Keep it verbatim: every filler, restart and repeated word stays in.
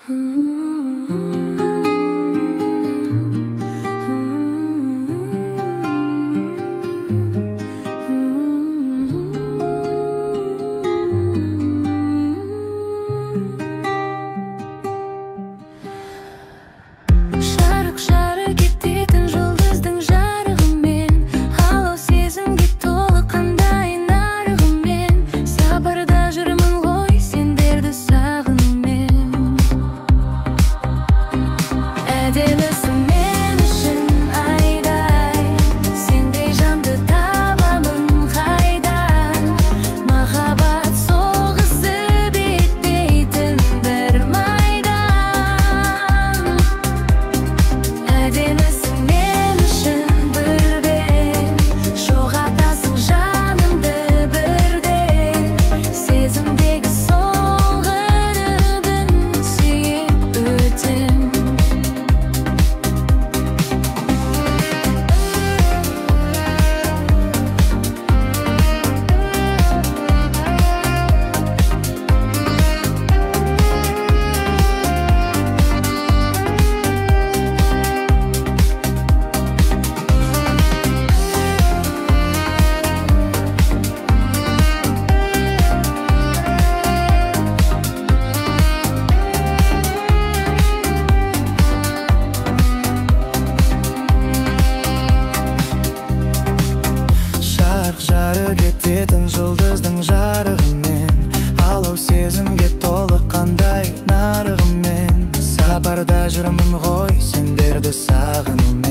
Жарық жары кететін жұлдыздың жарығымен, алау сезімге толы қандай нарығымен. Сапарда жүрмін ғой сендерді сағынумен. Әдемісің мен үшін айдай, сендей жанды табамын қайдан. Махаббат соғысы бітпейтін бір майдан. Әдемісің мен үшін бірден, жоғалтасың жанымды бірден. Сезімдегі соңғы үмітін сүйіп өтем. Жарық жары кететін жұлдыздың жарығымен, алау сезімге толы қандай нарығымен. Сапарда жүрмін ғой сендерді сағынумен.